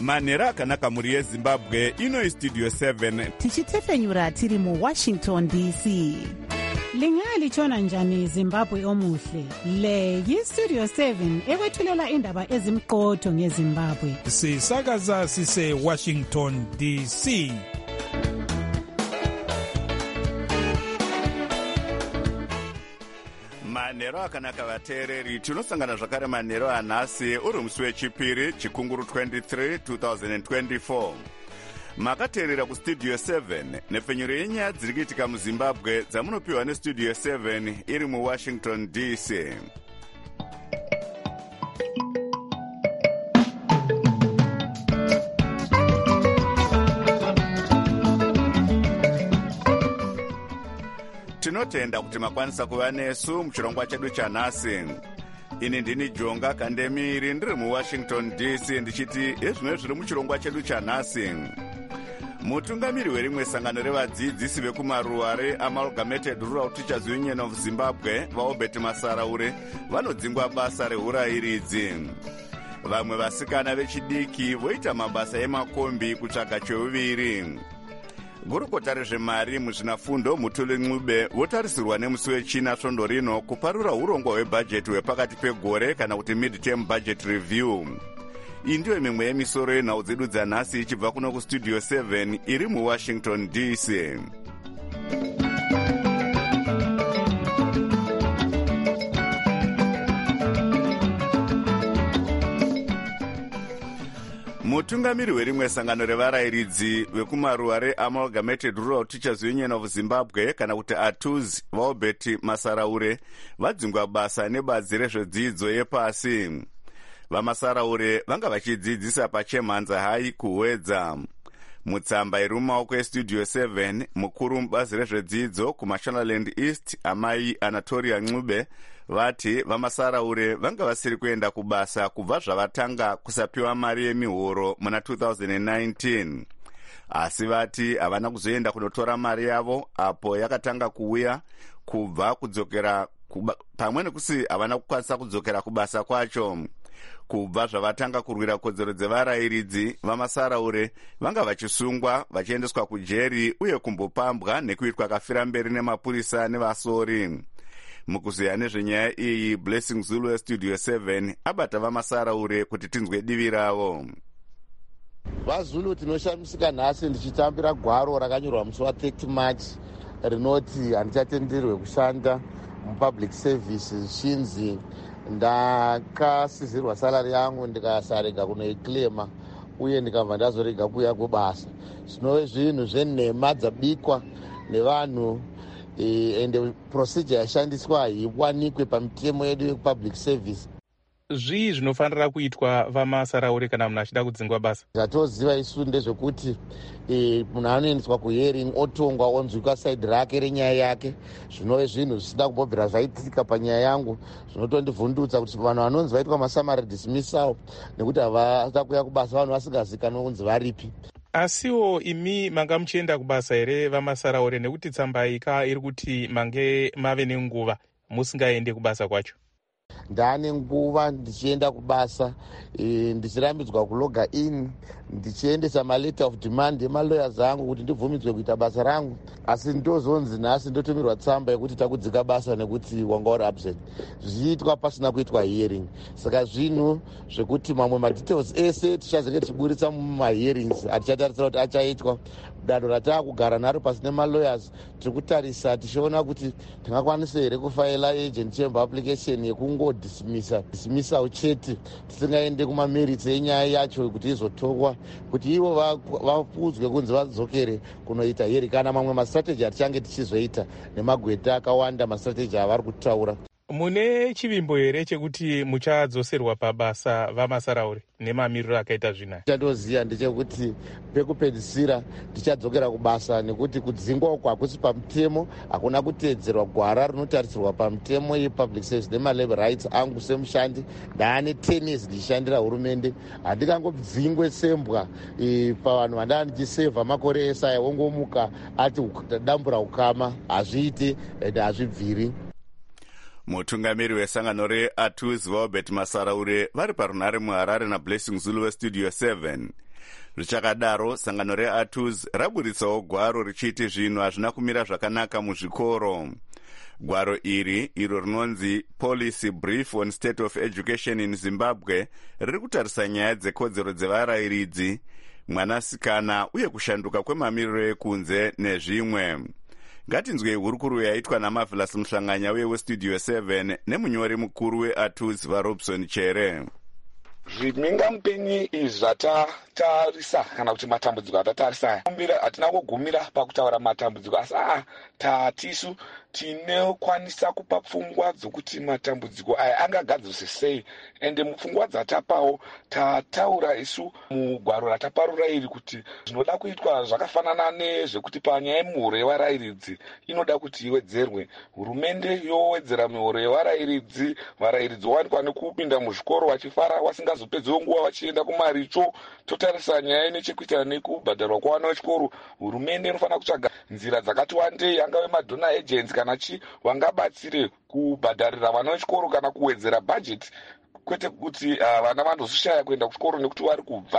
manhero akanaka mhuri yezimbabwe. Ino Studio 7 tichitefenyura tiri muWashington DC. Lingalitshona njani Zimbabwe omuhle? Le yiStudio 7 ekwethulela indaba ezimqotho ngeZimbabwe. Sisakaza sise Washington DC. manhero akanaka vateereri, tinosangana zvakare manhero anhasi uri musi wechipiri chikunguru 23 2024. Makateerera kuStudio 7 nepfenyuro yenyaya dziri kuitika muZimbabwe dzamunopiwa neStudio 7 iri muWashington DC. Tinotenda kuti makwanisa kuva nesu muchirongwa chedu chanhasi. Ini ndini Jonga Kandemiri ndiri muWashington DC ndichiti ezvimwe zviri muchirongwa chedu chanhasi. Mutungamiri werimwe sangano revadzidzisi vekumaruare Amalgamated Rural Teachers Union of Zimbabwe vaObert Masaraure vanodzingwa basa reurairidzi. Vamwe vasikana vechidiki voita mabasa emakombi kutsvaga cheuviri. Gurukota rezvemari muzvinafundo Mutuli Ncube votarisirwa nemusi wechina svondo rino kuparura urongwa hwebhajeti hwepakati pegore kana kuti mid-term budget review. Iyi ndiyo mimwe yemisoro yenhau dzedu dzanhasi ichibva kuno kuStudio 7 iri muWashington DC. Mutungamiri werimwe sangano revarairidzi vekumaruwa reAmalgamated Rural Teachers Union of Zimbabwe kana kuti ATUZ vaObert Masaraure vadzingwa basa nebazi rezvedzidzo yepasi. VaMasaraure vanga vachidzidzisa pachemhanza hai kuwedza. Mutsamba iri mumaoko eStudio 7 mukuru mubazi rezvedzidzo kuMashonaland East amai Anatolia Ncube vati VaMasaraure vanga vasiri kuenda kubasa kubva zvavatanga kusapiwa mari yemihoro muna 2019. Asi vati havana kuzoenda kunotora mari yavo apo yakatanga kuuya kubva kudzokera pamwe nekusi havana kukwanisa kudzokera kubasa kwacho. Kubva zvavatanga kurwira kodzero dzevarairidzi, VaMasaraure vanga vachisungwa vachiendeswa kujeri uye kumbopambwa nekuitwa kafira mberi nemapurisa nevasori. Mukuziya nezvenyaya iyi, Blessing Zulu weStudio 7 abata VaMasaraure kuti tinzwe divi ravo. VaZulu tinoshamisika nhasi ndichitambira gwaro rakanyorwa musi wa30 March rinoti handichatenderwe kushanda mupublic service zvinzi ndakasizirwa salari yangu ndikasarega kunoiclaima uye ndikabva ndazorega kuuya kubasa. Zvinove zvinhu zvenhema dzabikwa nevanhu ende procedure yashandiswa haiwanikwe pamitemo yedu yepublic service. Zvii zvinofanira kuitwa VaMasaraure kana munhu achida kudzingwa basa? Zvatoziva isu ndezvekuti munhu anoendeswa kuhearing otongwa onzwikwa saidi rake renyaya yake. Zvinove zvinhu zvisina kubvira zvaitika panyaya yangu. Zvinotondivhundutsa kuti vanhu vanonzi vaitwa masamari dismissal nekuti havada kuuya kubasa vanhu vasingazikanwa kunzi varipi. Asiwo imi manga muchienda kubasa here VaMasaraure, nekuti tsamba ika iri kuti mange mave nenguva musingaende kubasa kwacho? Ndane nguva ndichienda kubasa, ndichirambidzwa kuloga in, ndichiendesa maletter of demand emalawyers angu kuti ndibvumidzwe kuita basa rangu. Asi ndozonzi nhasi ndotumirwa tsamba yekuti takudzika basa nekuti wanga uri absent. Zviitwa pasina kuitwa hearing. Saka zvinhu zvekuti mamwe madetails ese tichazenge tichiburitsa mumahearings atichatarisira kuti achaitwa. Danho ratakugara naro pasi nemalawyers tiri kutarisa tichiona kuti tingakwanisa here kufaila agent chamber application yekungodismissa chete tisingaende kumamerits enyaya yacho kuti izotokwa kuti ivo vapudzwe kunzi vadzokere kunoita hearing kana mamwe mastrategy atichange tichizoita nemagweta akawanda mastrategy avari kutaura. Mune chivimbo here chekuti muchadzoserwa pabasa VaMasaraure nemamiriro akaita zvinaya? Chandooziya ndechekuti pekupedzisira tichadzokera kubasa nekuti kudzingwa uko hakusi pamutemo, hakuna kuteedzerwa gwara rinotarisirwa pamutemo yepublic service nemalabor rights angu semushandi. Ndaane 10 years ndichishandira hurumende, handikangobvingwe sembwa pavanhu vandanga ndichisevha makore esaya wongomuka ati dambura ukama. Hazviiti ende hazvibviri. Mutungamiri wesangano reATUZ vaObert Masaraure vari parunhare muHarare naBlessing Zulu weStudio 7. Zvichakadaro, sangano reATUZ raburitsawo gwaro richiti zvinhu hazvina kumira zvakanaka muzvikoro. Gwaro iri, iro rinonzi Policy Brief on State of Education in Zimbabwe, riri kutarisa nyaya dzekodzero dzevarayiridzi, mwanasikana uye kushanduka kwemamiriro ekunze nezvimwe. Ngatinzwei hurukuru yaitwa naMarvelous Muhlanganya weStudio 7 nemunyori mukuru weATUZ vaRobson Chere. Zvimhingamupenyi izvi zvatatarisa kana kuti matambudziko atatarisa hatina kugumira pakutaura matambudziko asi tatisu tinokwanisa kupa pfungwa dzokuti matambudziko aya angagadziriswa sei, ende mupfungwa dzatapawo tataura isu mugwaro rataparura iri kuti zvinoda kuitwa zvakafanana nezvekuti panyaya yemihoro yevarayiridzi inoda kuti iwedzerwe. Hurumende yowedzera mihoro yevarayiridzi, varayiridzi wanikwa nekupinda muzvikoro vachifara vasingazopedzewo nguva vachienda kumaricho. Totarisa nyaya inechekuita nekubhadharwa kwavana vechikoro, hurumende inofanira kutsvaga nzira dzakati wandei, angave madhona agents kana chi vangabatsire kubhadharira vana vechikoro kana kuwedzera bhajeti, kwete kuti vana vandozoshaya kuenda kuchikoro nekuti vari kubva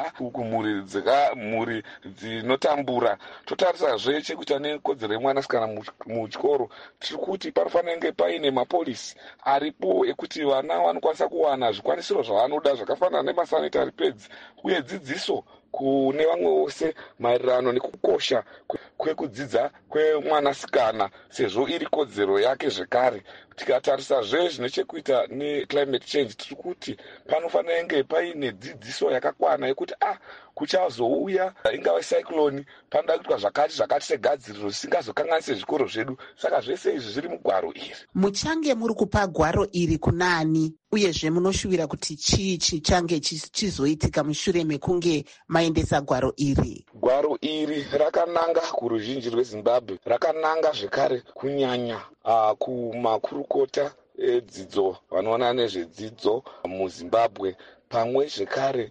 kumhuri dzinotambura. Totarisazve chekuita nekodzero yemwanasikana muchikoro, tiri kuti panofanira kunge paine mapolisi aripo ekuti vana vanokwanisa kuwana zvikwanisiro zvavanoda zvakafanana nemasanitary pads uye dzidziso kune vamwe vose maererano nekukosha kwekudzidza kwemwanasikana sezvo iri kodzero yake zvekare. Tikatarisazve zvinechekuita neclimate change, tiri kuti panofanira kunge paine dzidziso yakakwana yekuti kuchazouya ingava cyclone, panoda kuitwa zvakati segadziriro zvisingazokanganise zvikoro zvedu. Saka zvese izvi zviri mugwaro iri. Muchange muri kupa gwaro iri kunani, uyezve munoshuvira kuti chii chichange chizoitika mushure mekunge maendesa gwaro iri? Gwaro iri rakananga kuruzhinji rweZimbabwe, rakananga zvekare kunyanya kumakurukota edzidzo vanoona nezvedzidzo muZimbabwe, pamwe zvekare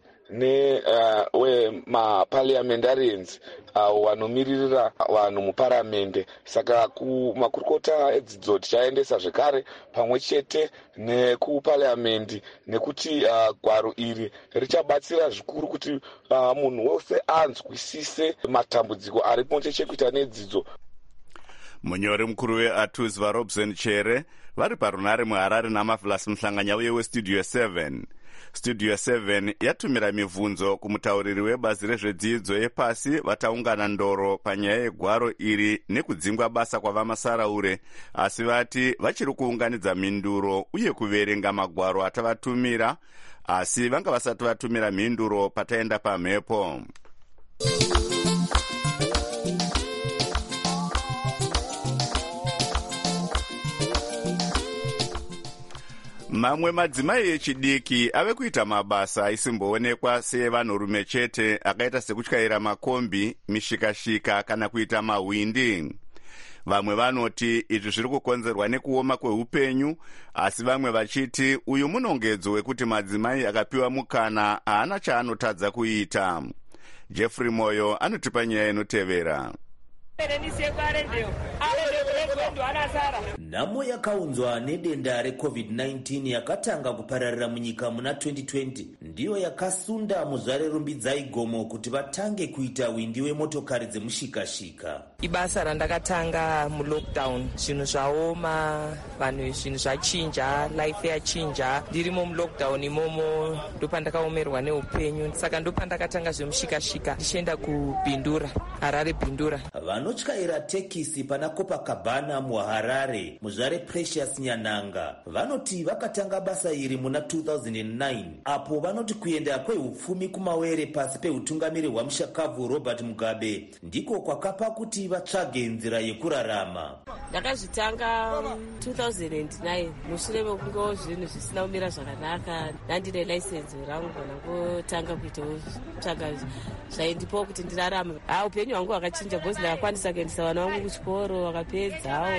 maparliamentarians avo vanomiririra vanhu muparamende. Saka kumakurukota edzidzo tichaendesa zvekare pamwe chete nekuparliamendi, nekuti gwaro iri richabatsira zvikuru kuti munhu wose anzwisise matambudziko aripo chekuita nedzidzo. Munyori mukuru weATUZ vaRobson Chere vari parunare muHarare naMarvelous Muhlanganya weStudio 7. Studio 7 yatumira mibvunzo kumutauriri webazi rezvedzidzo yepasi vataungana ndoro panyaya yegwaro iri nekudzingwa basa kwavamasaraure, asi vati vachiri kuunganidza mhinduro uye kuverenga magwaro atavatumira, asi vanga vasati vatumira mhinduro pataenda pamhepo. Mamwe madzimai echidiki ave kuita mabasa aisimboonekwa sevanhurume chete, akaita sekutyaira makombi, mishikashika kana kuita mahwindi. Vamwe vanoti izvi zviri kukonzerwa nekuoma kweupenyu, asi vamwe vachiti uyu munongedzo wekuti madzimai akapiwa mukana haana chaanotadza kuita. Jeffrey Moyo anotipa nyaya inotevera. Nhamo yakaunzwa nedenda reCovid-19 yakatanga kupararira munyika muna 2020 ndiyo yakasunda muzvare rumbidzai gomo kuti vatange kuita windi wemotokari dzemushikashika. Ibasa randakatanga mulockdown, zvinhu zvaoma, vanhu zvinhu zvachinja, life yachinja. Ndirimo mulockdown imomo ndopandakaomerwa neupenyu, saka ndopandakatanga zvemushikashika ndichienda kubhindura, Harare Bhindura. Vanotyaira tekisi pana Copacabana muHarare, muzvare Precious Nyananga, vanoti vakatanga basa iri muna 2009, apo vanoti kuenda kwehupfumi kumawere pasi pehutungamiri hwamushakabvu Robert Mugabe ndiko kwakapa kuti vatsvage nzira yekurarama. Ndakazvitanga 2009 mushure mekunge zvinhu zvisina kumira zvakanaka, ndandine license rangu ndakotanga kuitawo tsvaga zvaindipawo kuti ndirarame. Upenyu hwangu hwakachinja, bhozi ndakakwanisa kuendesa vana vangu kuchikoro vakapedzawo.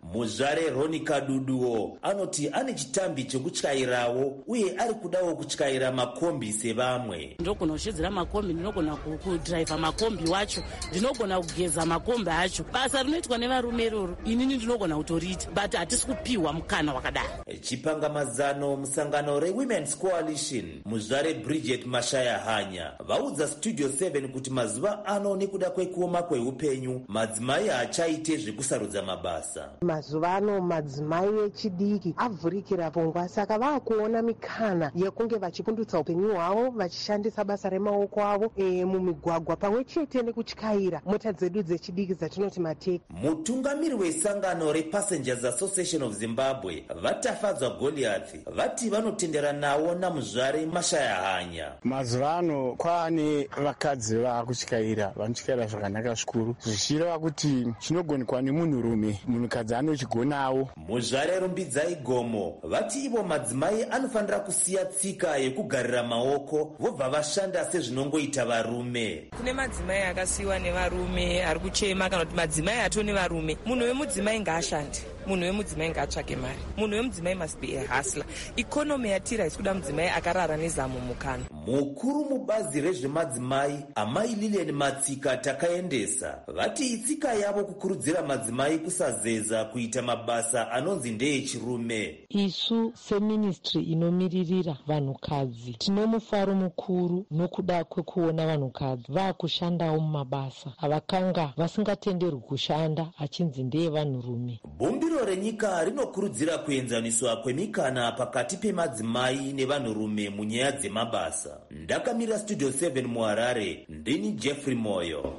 muzvare Ronika Duduo anoti ane chitambi chekutyairawo uye ari kudawo kutyaira makombi sevamwe. Ndinogona kushidzira makombi, ndinogona kudhiraivha makombi wacho, ndinogona kugeza makombi acho. Basa rinoitwa nevarume roro inini ndinogona kutoriita, but hatisi kupiwa mukana wakadaro. Chipangamazano musangano reWomen's Coalition muzvare Bridget Mashaya Hanya vaudza Studio 7 kuti mazuva ano nekuda kwekuoma kweupenyu madzimai haachaite zvekusarudza mabasa. Mazuva ano madzimai echidiki avhurikira pfungwa, saka vakuona mikana yekunge vachipundutsa upenyu hwavo vachishandisa basa remaoko avo mumigwagwa pamwe chete nekutyaira mota dzedu dzechidiki dzatinoti mateki. Mutungamiri wesangano rePassengers Association of Zimbabwe vatafadzwa Goliath vati vanotendera nawo namuzvare Mashaya Hanya. Mazuva ano kwaane vakadzi vakutyaira, vanotyaira zvakanaka zvikuru, zvichireva kuti chinogonekwa nemunhurume munhukadzi anochigonawo. Muzvare Rumbidzai Gomo vati ivo madzimai anofanira kusiya tsika yekugarira maoko vobva vashanda sezvinongoita varume. Kune madzimai akasiyiwa nevarume ari kuchema kana kuti madzimai atone varume. Munhu wemudzimai ngaashande, munhu wemudzimai ngaatsvake mari, munhu wemudzimai must be a hustler. Ikonomi yatiri haisi kuda mudzimai akarara nezamu mukana. Mukuru mubazi rezvemadzimai Amai Lilian Matsika takaendesa vati itsika yavo kukurudzira madzimai kusazeza kuita mabasa anonzi ndeechirume. Isu seministry inomiririra vanhukadzi tino mufaro mukuru nokuda kwekuona vanhukadzi vaakushandawo mumabasa avakanga vasingatenderwi kushanda achinzi ndeevanhurume. Bumbiro renyika rinokurudzira kuenzaniswa kwemikana pakati pemadzimai nevanhurume munyaya dzemabasa. Ndakamira Studio 7 muHarare, ndini Jeffrey Moyo.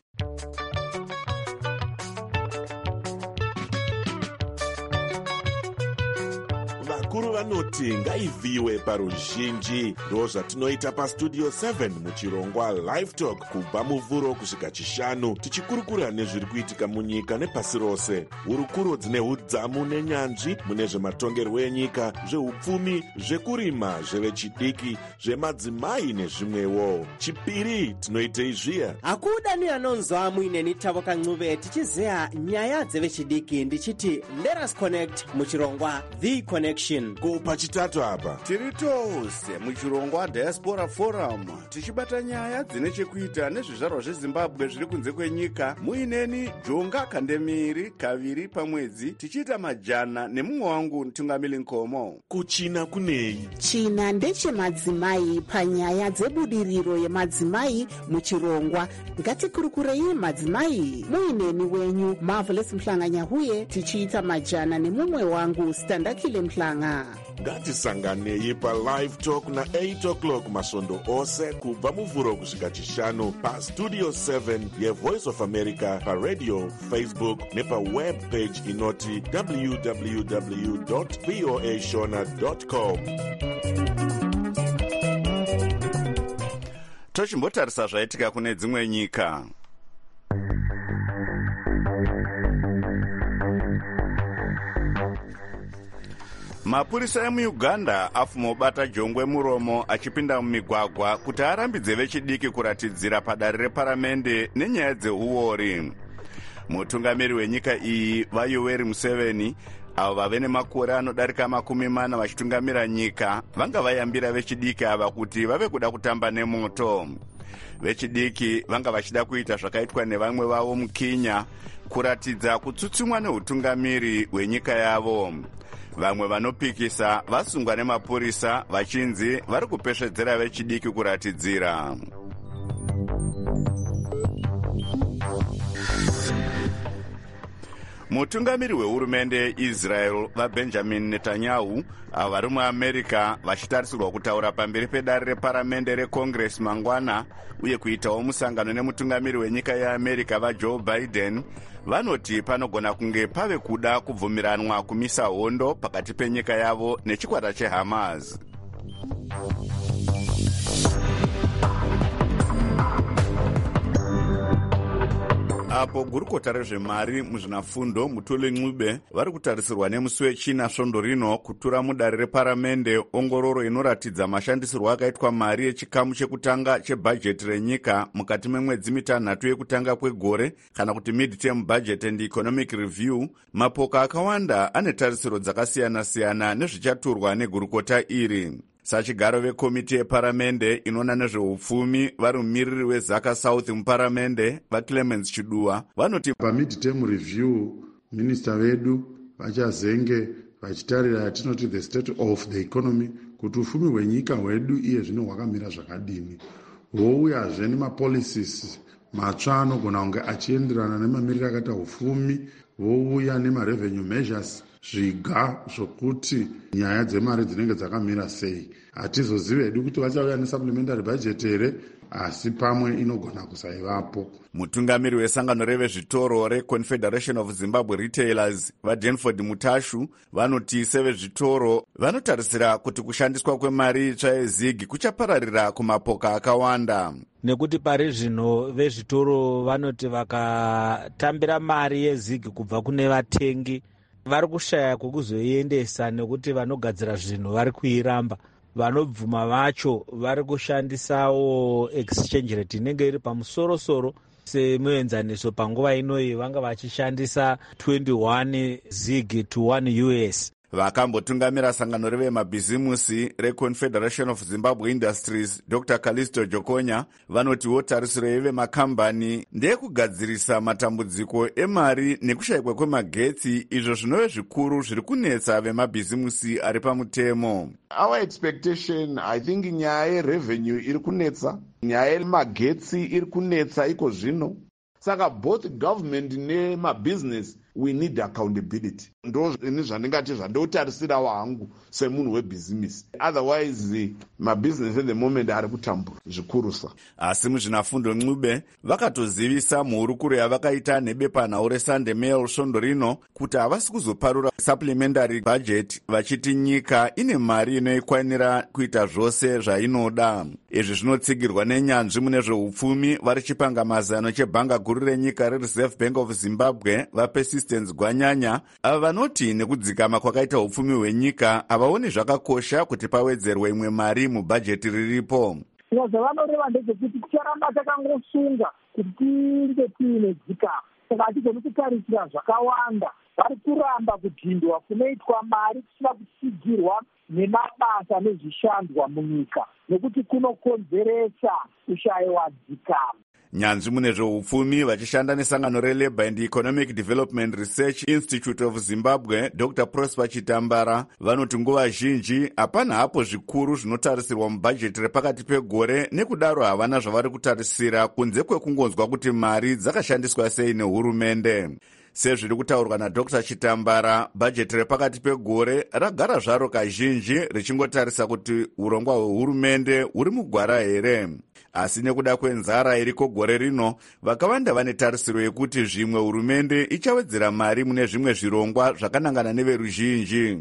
Vakuru vanoti ngaivhiwe paruzhinji, ndo zvatinoita paStudio 7 muchirongwa Live Talk kubva muvhuro kusvika chishanu, tichikurukura nezviri kuitika munyika nepasi rose. Hurukuro dzine hudzamu nenyanzvi mune zvematongerwo enyika, zveupfumi, zvekurima, zvevechidiki, zvemadzimai nezvimwewo. Chipiri tinoitei zviya. Hakuda ni anonzwa muineni Tavo Kancuve tichizeya nyaya dzevechidiki ndichiti let us connect muchirongwa The Connection. Pachitatu apa tiri tose muchirongwa Diaspora Forum tichibata nyaya dzine chekuita nezvizvarwa zveZimbabwe zviri kunze kwenyika. Muineni Jonga Kandemiri kaviri pamwedzi tichiita majana nemumwe wangu Tungamili Nkomo. Kuchina kunei? China ndechemadzimai panyaya dzebudiriro yemadzimai muchirongwa. Ngatikurukurei madzimai. Muineni wenyu Marvelous Mhlanganyahuye tichiita majana nemumwe wangu Standakile Mhlanga. Ngatisanganei paLive Talk na 8 o'clock masvondo ose kubva muvhuro kusvika chishanu paStudio 7 yeVoice of America, paradio, Facebook nepaweb page inoti www.voashona.com. Tochimbotarisa zvaitika kune dzimwe nyika. Mapurisa emuUganda afumobata jongwe muromo achipinda mumigwagwa kuti arambidze vechidiki kuratidzira padare reparamende nenyaya dzeuori. Mutungamiri wenyika iyi vaYoweri Museveni avo vave nemakore anodarika 40 vachitungamira nyika vanga vayambira vechidiki ava kuti vave kuda kutamba nemoto. Vechidiki vanga vachida kuita zvakaitwa nevamwe vavo muKenya, kuratidza kutsutsumwa neutungamiri hwenyika yavo. Vamwe vanopikisa vasungwa nemapurisa vachinzi vari kupesvedzera vechidiki kuratidzira. Mutungamiri wehurumende yeIsrael vaBenjamin Netanyahu avo vari muAmerica vachitarisirwa kutaura pamberi pedare reparamende reCongress mangwana uye kuitawo musangano nemutungamiri wenyika yeAmerica vaJoe Biden vanoti panogona kunge pave kuda kubvumiranwa kumisa hondo pakati penyika yavo nechikwata cheHamas. apo gurukota rezvemari muzvinafundo Mutole Ncube vari kutarisirwa nemusi wechina svondo rino kutura mudare reparamende ongororo inoratidza mashandisirwo akaitwa mari yechikamu chekutanga chebhajeti renyika mukati memwedzi mitanhatu yekutanga kwegore kana kuti mid-term budget and economic review. Mapoka akawanda ane tarisiro dzakasiyana-siyana nezvichaturwa negurukota iri. Sachigaro vekomiti yeparamende inoona nezveupfumi vari mumiriri weZaka South muparamende vaClemens Chiduwa vanoti pamid-term review minista vedu vachazenge vachitarira yatinoti the state of the economy kuti ufumi hwenyika hwedu iye zvino hwakamira zvakadini, vouyazve nemapolicies matsva anogona kunge achienderana nemamiriro akaita ufumi, vouya nemarevenue measures zviga zvokuti nyaya dzemari dzinenge dzakamira sei. Hatizozivi hedu kuti vachauya nesupplementary budget here, asi pamwe inogona kusaivapo. Mutungamiri wesangano revezvitoro reConfederation of Zimbabwe Retailers vaDenford Mutashu vanoti sevezvitoro vanotarisira kuti kushandiswa kwemari itsva yezigi kuchapararira kumapoka akawanda. Nekuti pari zvino vezvitoro vanoti vakatambira mari yezigi kubva kune vatengi vari kushaya kwekuzoiendesa, nekuti vanogadzira zvinhu vari kuiramba. Vanobvuma vacho vari kushandisawo exchange rate inenge iri pamusoro-soro semuenzaniso. Panguva inoyi vanga vachishandisa 21 zig to 1 US. Vakambotungamira sangano revemabhizimusi reConfederation of Zimbabwe Industries Dr. Callisto Jokonya vanotiwo tarisiro yevemakambani ndeyekugadzirisa matambudziko emari nekushayikwa kwemagetsi, izvo zvinove zvikuru zviri kunetsa vemabhizimusi ari pamutemo. Our expectation, I think nyaya yerevenue iri kunetsa, nyaya yemagetsi iri kunetsa iko zvino. Saka both government nemabusiness we need accountability. Ndo ini zvandingati zvandotarisirawo hangu semunhu webhizinesi. Otherwise mabusiness at the moment ari kutambura zvikurusa. Asi muzvinafundo Ncube vakatozivisa muhurukuro yavakaita nebepanhau reSunday Mail svondo rino kuti havasi kuzoparura supplementary budget vachiti nyika ine mari inoikwanira kuita zvose zvainoda. Izvi zvinotsigirwa nenyanzvi mune zveupfumi vari chipanga mazano chebhanga guru renyika reReserve Bank of Zimbabwe vaPersistence Gwanyanya, ava vanoti nekudzikama kwakaita upfumi hwenyika havaoni zvakakosha kuti pawedzerwe imwe mari mubhajeti riripo. Zvavanoreva ndezvekuti ticharamba takangosunga kuti tinge tiine dzikama, saka hatigoni kutarisira zvakawanda. Vari kuramba kudhindwa kunoitwa mari kusina kutsigirwa nemabasa nezvishandwa munyika, nekuti kunokonzeresa kushayiwa dzikama. Nyanzvi mune zveupfumi vachishanda nesangano reLabour and Economic Development Research Institute of Zimbabwe Dr. Prosper Chitambara vanoti nguva zhinji hapana hapo zvikuru zvinotarisirwa mubhajeti repakati pegore, nekudaro havana zvavari kutarisira kunze kwekungonzwa kuti mari dzakashandiswa sei nehurumende. Sezviri kutaurwa naDr. Chitambara, bhajeti repakati pegore ragara zvaro kazhinji richingotarisa kuti urongwa hwehurumende huri mugwara here. Asi nekuda kwenzara iriko gore rino, vakawanda vane tarisiro yekuti zvimwe hurumende ichawedzera mari mune zvimwe zvirongwa zvakanangana neveruzhinji.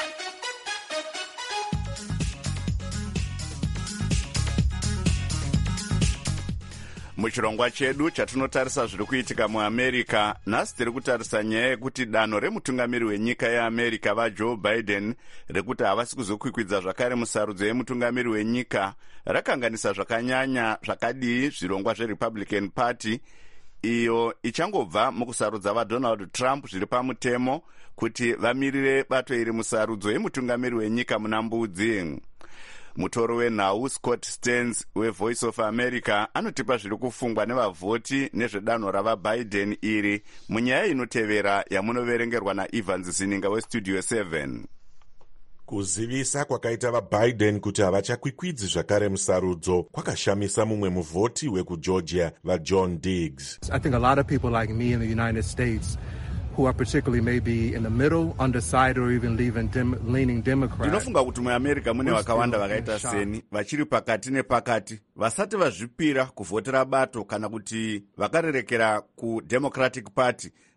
Muchirongwa chedu chatinotarisa zviri kuitika muAmerica, nhasi tiri kutarisa nyaya yekuti danho remutungamiri wenyika yeAmerica vaJoe Biden rekuti havasi kuzokwikwidza zvakare musarudzo yemutungamiri wenyika rakanganisa zvakanyanya zvakadii zvirongwa zveRepublican Party, iyo ichangobva mukusarudza vaDonald Trump zviri pamutemo kuti vamirire bato iri musarudzo yemutungamiri wenyika muna mbudzi. Mutoro wenhau Scott Stearns weVoice of America anotipa zviri kufungwa nevavhoti nezvedanho ravaBiden iri munyaya inotevera yamunoverengerwa naEvans Zininga weStudio 7. Kuzivisa kwakaita vaBiden kuti havachakwikwidzi zvakare musarudzo kwakashamisa mumwe muvhoti wekuGeorgia vaJohn Diggs. I think a lot of people like me in the United States who are particularly maybe in the middle, undecided, or even leaning Democrat. Ndinofunga kuti muAmerica mune vakawanda vakaita seni vachiri pakati nepakati, vasati vazvipira kuvhotera bato kana kuti vakarerekera kuDemocratic Party,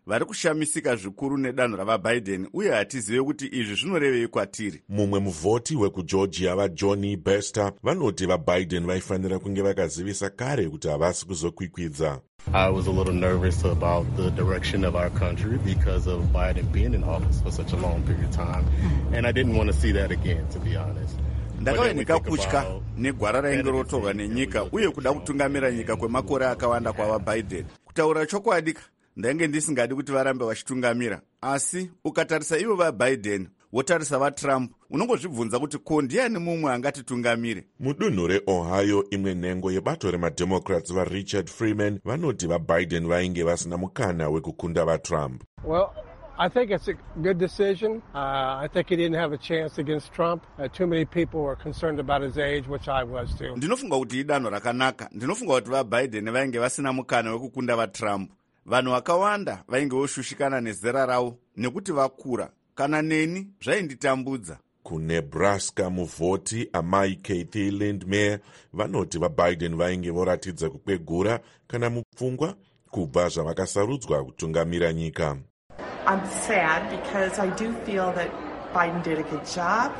vari kushamisika zvikuru nedanho ravabiden uye hatizive kuti izvi zvinorevei kwatiri. Mumwe muvhoti wekugeorgia vajohny Bester vanoti vaBiden vaifanira kunge vakazivisa kare kuti havasi kuzokwikwidza. I was a little nervous about the direction of our country because of Biden being in office for such a long period of time, and I didn't want to see that again, to be honest. Ndakaoneka kutya negwara rainge rotorwa nenyika uye kuda kutungamira nyika kwemakore akawanda kwavaBiden. Kutaura chokwadi, ndainge ndisingadi kuti varambe vachitungamira, asi ukatarisa ivo vaBiden wotarisa vaTrump unongozvibvunza kuti ko ndiani mumwe angatitungamire. Mudunhu reOhio, imwe nhengo yebato remademocrats vaRichard Freeman vanoti vaBiden vainge vasina mukana wekukunda vaTrump. Well, I think it's a good decision. I think he didn't have a chance against Trump. Too many people were concerned about his age, which I was too. Ndinofunga kuti idanho rakanaka. Ndinofunga kuti vaBiden vainge vasina mukana wekukunda vaTrump. Vanhu vakawanda vainge voshushikana nezera ravo nekuti vakura. Kana neni zvainditambudza. KuNebraska muvhoti amai Kathy Lindmer vanoti vaBiden vainge voratidza kukwegura kana mupfungwa kubva zvavakasarudzwa kutungamira nyika. I'm sad because I do feel that Biden did a good job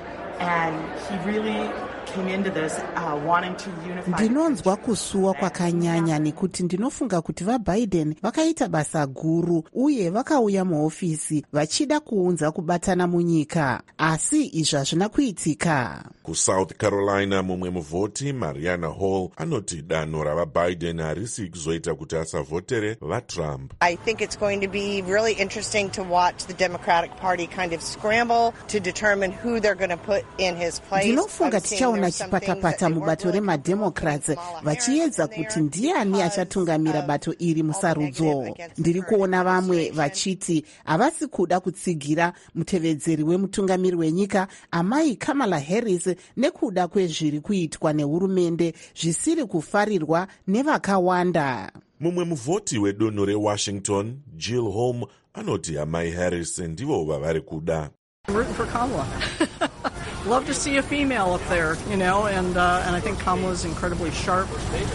and he really came into this wanting to unify. Ndinonzwa kusuwa kwakanyanya nekuti ndinofunga kuti vaBiden vakaita basa guru uye vakauya muofisi vachida kuunza kubatana munyika, asi izvi hazvina kuitika. KuSouth Carolina mumwe muvhoti Mariana Hall anoti danho ravaBiden harisi kuzoita kuti asavhotere vaTrump. I think it's going to be really interesting to watch the Democratic Party kind of scramble to determine who they're going to put in his place. Ndinofunga tichaona chipatapata mubato remademocrats vachiedza kuti ndiani achatungamira bato iri musarudzo. Ndiri kuona vamwe vachiti havasi kuda kutsigira mutevedzeri wemutungamiri wenyika amai Kamala Harris nekuda kwezviri kuitwa nehurumende zvisiri kufarirwa nevakawanda. Mumwe muvhoti wedunhu reWashington Jill Holm anoti amai Harris ndivo vavari kuda. I'm rooting for Kamala. Love to see a female up there, you know, and I think Kamala's incredibly sharp.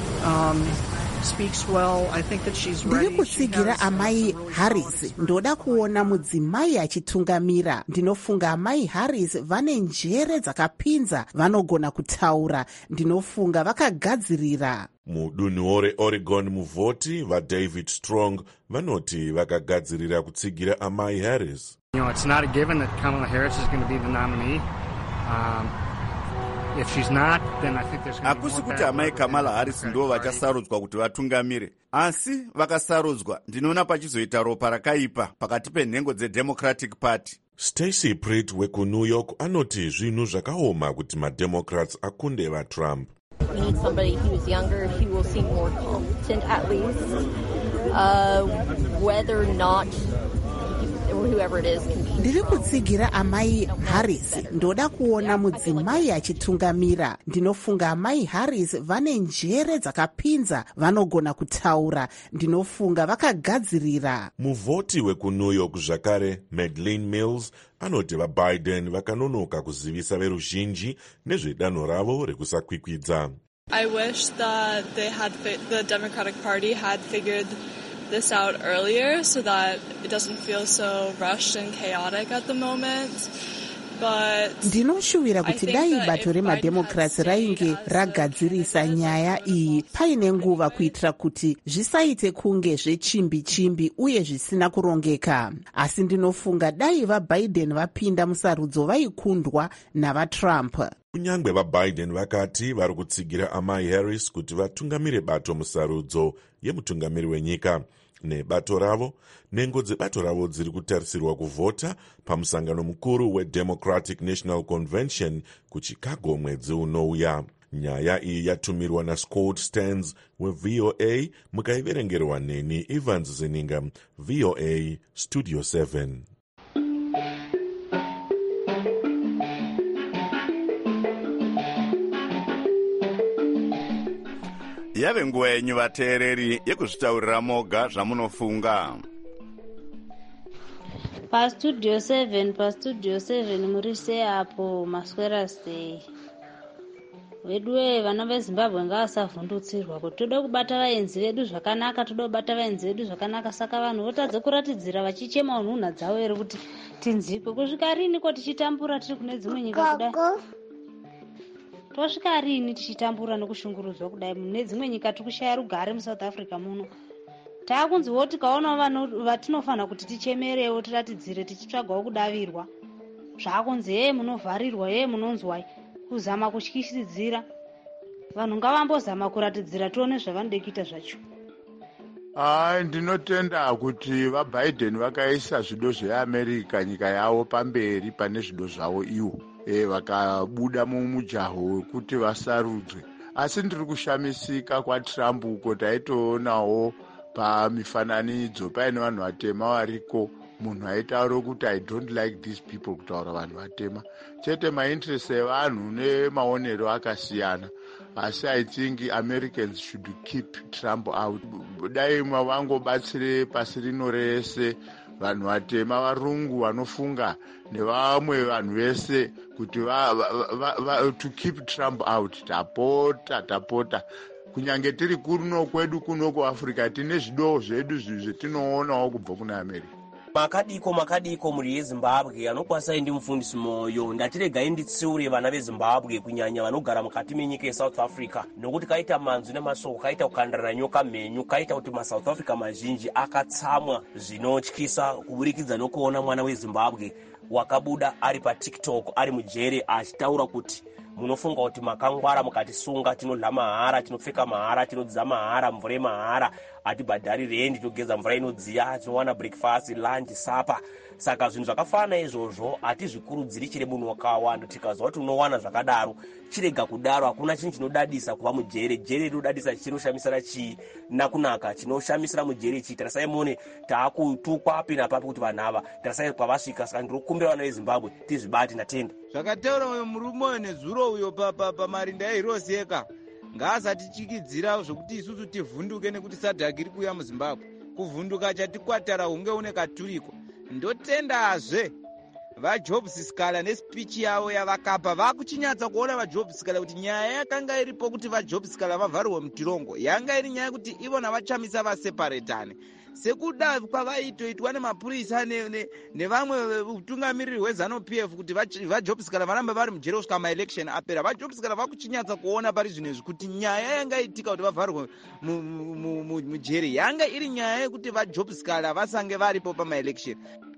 Speaks well. I think that she's ready. Ndiri kutsigira amai Harris. Ndoda kuona mudzimai achitungamira. Ndinofunga amai Harris vane njere dzakapinza, vanogona kutaura. Ndinofunga vakagadzirira. Mudunhu reOregon muvhoti vaDavid Strong vanoti vakagadzirira kutsigira amai Harris. You know, it's not a given that Kamala Harris is going to be the nominee. If she's not, then I think there's going to be more. Akusi kuti amai Kamala Harris ndo vachasarudzwa kuti vatungamire. Asi vakasarudzwa, ndinoona pachizoita ropa rakaipa pakati penhengo dzeDemocratic Party. Stacey Pritt wekuNew York anoti zvinhu zvakaoma kuti maDemocrats akunde vaTrump. We need somebody who's younger, who will seem more competent at least. Whether or not whoever it is can be. Ndiri kutsigira amai Harris. Ndoda kuona mudzimai achitungamira. Ndinofunga amai Harris vane njere dzakapinza, vanogona kutaura. Ndinofunga vakagadzirira. Muvhoti wekuNew York zvakare Madeleine Mills anoti vaBiden vakanonoka kuzivisa veruzhinji nezvedanho ravo rekusakwikwidza. I wish that the Democratic Party had figured this out earlier so that it doesn't feel so rushed and chaotic at the moment. Ndinoshuvira kuti dai bato remademocrats rainge ragadzirisa nyaya iyi paine nguva kuitira kuti zvisaite kunge zvechimbi-chimbi uye zvisina kurongeka. Asi ndinofunga dai vaBiden vapinda musarudzo vaikundwa navaTrump. Kunyange vaBiden vakati vari kutsigira amai Harris kuti vatungamire bato musarudzo yemutungamiri wenyika. Nebato ravo, nhengo dzebato ravo dziri kutarisirwa kuvhota pamusangano mukuru weDemocratic National Convention kuChicago mwedzi unouya. Nyaya iyi yatumirwa naScott Stearns weVOA, mukaiverengerwa neni Evans Zeninga, VOA Studio 7. Yave nguva yenyu vateereri yekuzvitaurira moga zvamunofunga. Pastudio 7 muri sei apo maswera sei? vedu vana vezimbabwe ngavasavhundutsirwa kuti tode kubata vaenzi vedu zvakanaka, tode kubata vaenzi vedu zvakanaka. Saka vanhu votadza kuratidzira vachichema nhunha dzavo here kuti tinzikwe. Kusvika riniko tichitambura tiri kune dzimwe nyika kudai? Tosvika rini tichitambura nekushungurudzwa kudai? Mune dzimwe nyika tiri kushaya rugare muSouth Africa muno. Taakunziwo tikaonawo vatinofanira kuti tichemerewo, tiratidzire, tichitsvagawo kudavirwa. Zvaakunzi munovharirwa, munonzwai, kuzama kutyisidzira. Vanhu ngavambozama kuratidzira tione zvavanode kuita zvacho. Ndinotenda kuti vaBiden vakaisa zvido zveAmerica nyika yavo pamberi pane zvido zvavo ivo, vakabuda mumujaho wekuti vasarudzwe. Asi ndiri kushamisika kwaTrump uko taitoonawo pamifananidzo paine vanhu vatema variko, munhu aitaura kuti I don't like these people, kutaura vanhu vatema chete, mainterest evanhu nemaonero akasiyana. Asi I think Americans should keep Trump out. Dai vangobatsire pasi rino rese vanhu vatema, varungu vanofunga nevamwe vanhu vese kuti to keep Trump out. Tapota kunyange tiri kuno kwedu kuno kuAfrica tine zvidoo zvedu zvetinoonawo kubva kuna America. makadiko muri yeZimbabwe anokwasai ndi mufundisi Moyo. Ndatiregai nditsiure vana veZimbabwe kunyanya vanogara mukati menyika yeSouth Africa, nokuti kaita manzwi nemasoko, kaita kukandirana nyoka mhenyu, kaita kuti maSouth Africa mazhinji akatsamwa zvinotyisa kuburikidza nokuona mwana weZimbabwe wakabuda ari paTikTok ari mujere achitaura kuti munofunga kuti makangwara mukatisunga, tinodla mahara, tinopfeka mahara, tinodza mahara, mvura mahara, hatibhadhari rendi, togeza mvura inodziya, tinowana breakfast, lunch, supper. Saka zvinhu zvakafanana izvozvo hatizvikurudziri chire munhu wakawanda. Tikazwa kuti unowana zvakadaro, chirega kudaro. Hakuna chinhu chinodadisa kuva mujere. Jere rinodadisa chinoshamisa chii nakunaka, chinoshamisira mujere chii. Tarasai muone taakutukwa api napapi kuti vanhu ava tarasai kwavasvika. Saka ndinokumbira vana veZimbabwe tizvibate, ndatenda. Zvakataura uyo murume uyo nezuro uyo pamarinda eHiroseka ngaasatichikidzira zvokuti isusu tivhunduke nekuti sadhaki iri kuuya muZimbabwe. Kuvhunduka chatikwatara hunge une katuriko. Ndotendazve vaJobs Skala nespeech yavo yavakapa vakuchinyatsa kuona vaJobs Skala kuti nyaya yakanga iripo kuti vaJobs Skala vavharirwe mutirongo yanga iri nyaya yekuti ivona vachamisa vaseparatane sekuda kwavaitoitwa nemapurisa nevamwe utungamiriri hweZANU-PF kuti vaJobs Skala varambe vari mujere kusvika maelection apera. VaJobs Skala vakuchinyatsa kuona pari zvinezvi kuti nyaya yanga itika kuti vavharirwe mujere yanga iri nyaya yekuti vaJobs Skala vasange varipo pamaelection.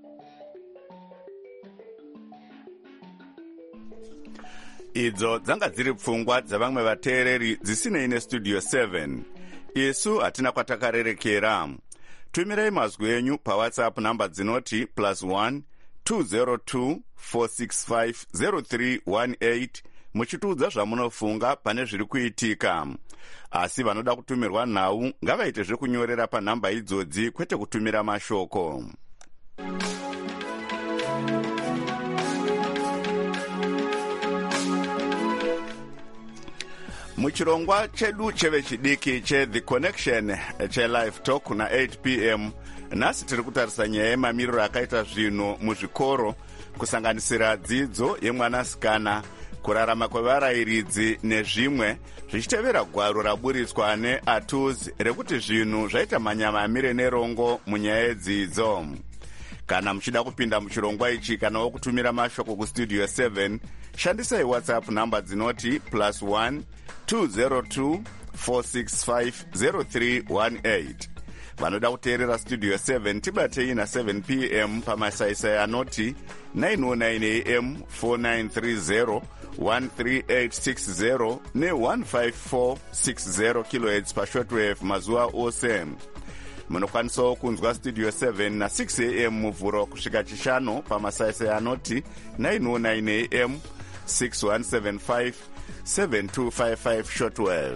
Idzo dzanga dziri pfungwa dzavamwe vateereri dzisinei nestudio 7. Isu hatina kwatakarerekera. Tumirai mazwi enyu paWhatsApp namba dzinoti +1 202 465 0318 muchitiudza zvamunofunga pane zviri kuitika. Asi vanoda kutumirwa nhau ngavaite zvekunyorera panhamba idzodzi, kwete kutumira mashoko. Muchirongwa chedu chevechidiki cheThe Connection cheLive Talk na 8 p.m. Nasi tiri kutarisa nyaya yemamiriro akaita zvinhu muzvikoro, kusanganisira dzidzo yemwanasikana, kurarama kwevarayiridzi nezvimwe, zvichitevera gwaro raburitswa neATUZ rekuti zvinhu zvaita manyamamire nerongo munyaya yedzidzo. Kana muchida kupinda muchirongwa ichi kanawo kutumira mashoko kustudio 7, shandisai WhatsApp namba dzinoti +1 202 465 0318. Vanoda kuteerera studio 7 tibatei na 7 p.m. pamasaisai anoti 909 am 4930 13860 ne15460 kHz pashortwave mazuva ose. Munokwanisawo kunzwa studio 7 na 6 am muvhuro kusvika chishanu pamasaisai anoti 909 am 6175 7255 shortwave.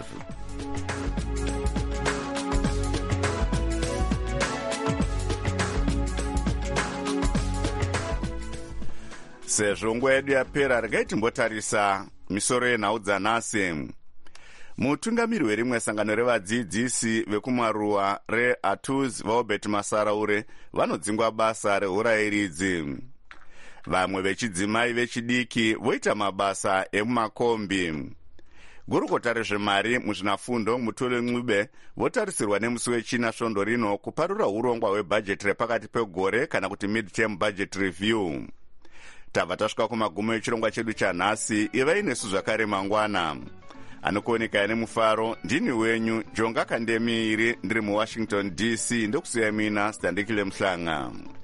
Sezvo nguva yedu yapera, regai timbotarisa misoro yenhau dzanhasi. Mutungamiri werimwe sangano revadzidzisi vekumaruwa reATUZ vaObert Masaraure vanodzingwa basa reurayiridzi. Vamwe vechidzimai vechidiki voita mabasa emumakombi. gurukota rezvemari muzvinafundo Mutole Ncube votarisirwa nemusi wechina svondo rino kuparura urongwa hwebhajeti repakati pegore kana kuti mid-term budget review. Tabva tasvika kumagumo echirongwa chedu chanhasi. Ivai nesu zvakare mangwana. Anokuoneka nemufaro ndini wenyu Jonga Kandemiiri ndiri muWashington DC ndokusiya mina Standikile Mhlanga.